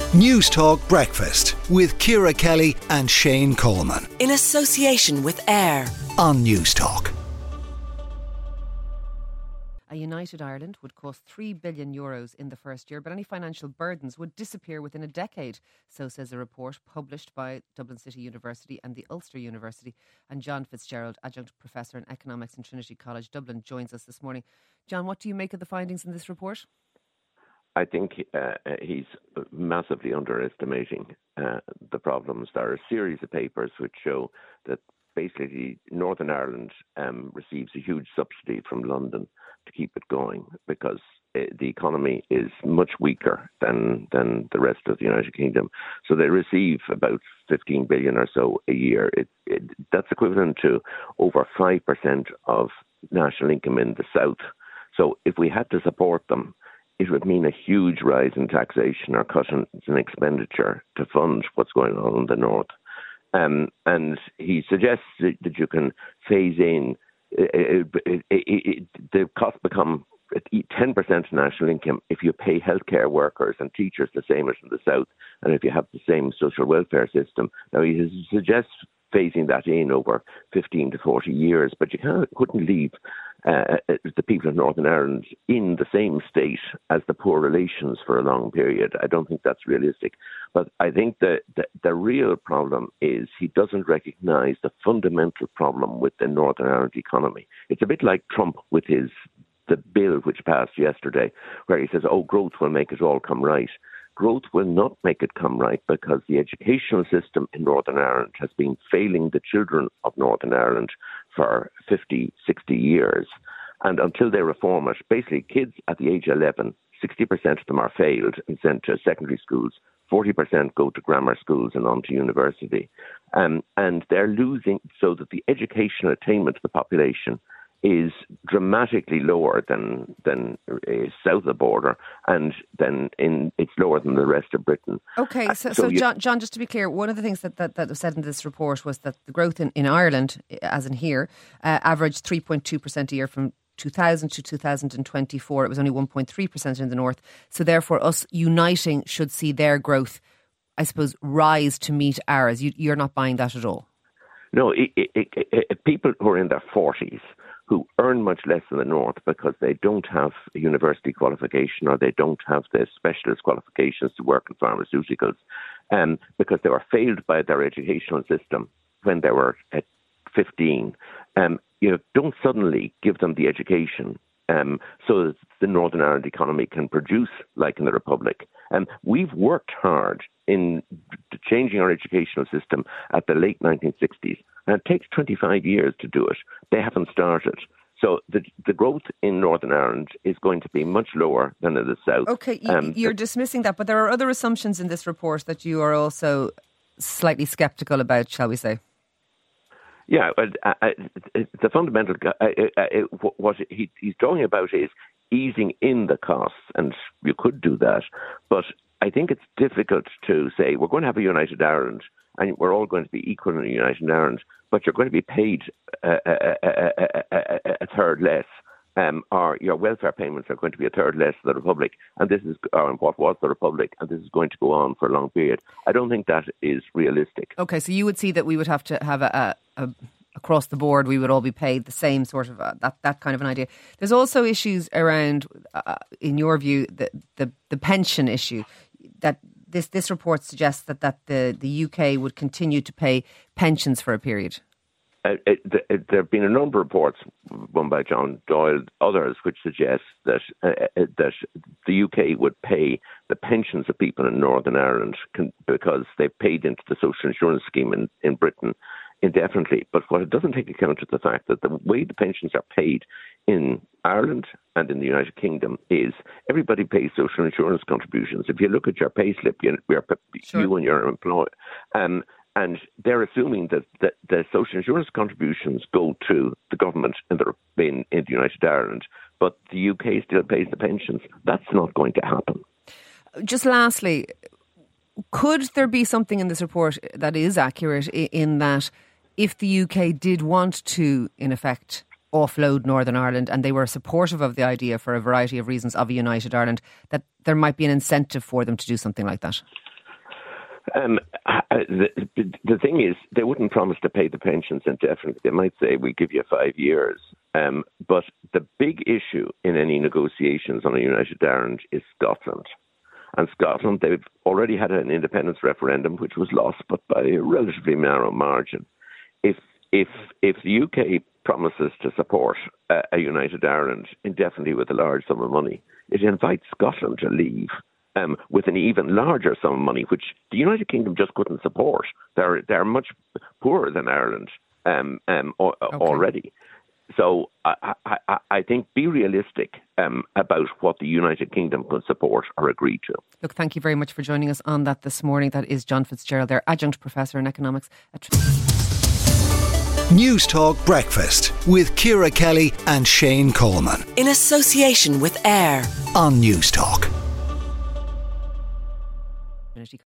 News Talk Breakfast with Ciara Kelly and Shane Coleman. In association with AIR On News Talk. A united Ireland would cost €3 billion in the first year, but any financial burdens would disappear within a decade. So says a report published by Dublin City University and the Ulster University. And John Fitzgerald, Adjunct Professor in Economics in Trinity College Dublin, joins us this morning. John, what do you make of the findings in this report? I think he's massively underestimating the problems. There are a series of papers which show that basically Northern Ireland receives a huge subsidy from London to keep it going because the economy is much weaker than the rest of the United Kingdom. So they receive about 15 billion or so a year. That's equivalent to over 5% of national income in the south. So if we had to support them, it would mean a huge rise in taxation or cut in expenditure to fund what's going on in the north. And he suggests that you can phase in the costs become 10% of national income if you pay healthcare workers and teachers the same as in the south, and if you have the same social welfare system. Now he suggests phasing that in over 15 to 40 years, but you couldn't leave the people of Northern Ireland in the same state as the poor relations for a long period. I don't think that's realistic. But I think the real problem is he doesn't recognise the fundamental problem with the Northern Ireland economy. It's a bit like Trump with the bill which passed yesterday, where he says, growth will make it all come right. Growth will not make it come right because the educational system in Northern Ireland has been failing the children of Northern Ireland for 50, 60 years. And until they reform it, basically kids at the age of 11, 60% of them are failed and sent to secondary schools. 40% go to grammar schools and on to university. And they're losing, so that the educational attainment of the population is dramatically lower than south of the border, and then it's lower than the rest of Britain. Okay, so John, just to be clear, one of the things that was said in this report was that the growth in Ireland, as in here, averaged 3.2% a year from 2000 to 2024. It was only 1.3% in the north. So therefore, us uniting should see their growth, I suppose, rise to meet ours. You're not buying that at all? No, people who are in their 40s, who earn much less in the north because they don't have a university qualification or they don't have the specialist qualifications to work in pharmaceuticals, because they were failed by their educational system when they were at 15. Don't suddenly give them the education so that the Northern Ireland economy can produce like in the Republic. We've worked hard in changing our educational system at the late 1960s, and it takes 25 years to do it. They haven't started. So the growth in Northern Ireland is going to be much lower than in the south. Okay, you're dismissing that, but there are other assumptions in this report that you are also slightly sceptical about, shall we say? Yeah, the fundamental, what he's talking about is easing in the costs, and you could do that. But I think it's difficult to say we're going to have a united Ireland and we're all going to be equal in a united Ireland, but you're going to be paid a third less. Or your welfare payments are going to be a third less than the Republic, and this is what was the Republic, and this is going to go on for a long period. I don't think that is realistic. Okay, so you would see that we would have to have a across the board, we would all be paid the same sort of that kind of an idea. There's also issues around, in your view, the pension issue. That this report suggests that the UK would continue to pay pensions for a period. There have been a number of reports, one by John Doyle, others, which suggest that the UK would pay the pensions of people in Northern Ireland because they've paid into the social insurance scheme in Britain indefinitely. But what it doesn't take account of the fact that the way the pensions are paid in Ireland and in the United Kingdom is everybody pays social insurance contributions. If you look at your pay slip, you and your employer. And they're assuming that the social insurance contributions go to the government in the United Ireland, but the UK still pays the pensions. That's not going to happen. Just lastly, could there be something in this report that is accurate in that if the UK did want to, in effect, offload Northern Ireland and they were supportive of the idea for a variety of reasons of a united Ireland, that there might be an incentive for them to do something like that? The thing is, they wouldn't promise to pay the pensions indefinitely. They might say, we'll give you 5 years. But the big issue in any negotiations on a United Ireland is Scotland. And Scotland, they've already had an independence referendum, which was lost, but by a relatively narrow margin. If the UK promises to support a United Ireland indefinitely with a large sum of money, it invites Scotland to leave with an even larger sum of money, which the United Kingdom just couldn't support. They're much poorer than Ireland already. So I think be realistic about what the United Kingdom can support or agree to. Look, thank you very much for joining us on that this morning. That is John Fitzgerald, there, Adjunct Professor in Economics at News Talk Breakfast with Ciara Kelly and Shane Coleman. In association with AIR On News Talk.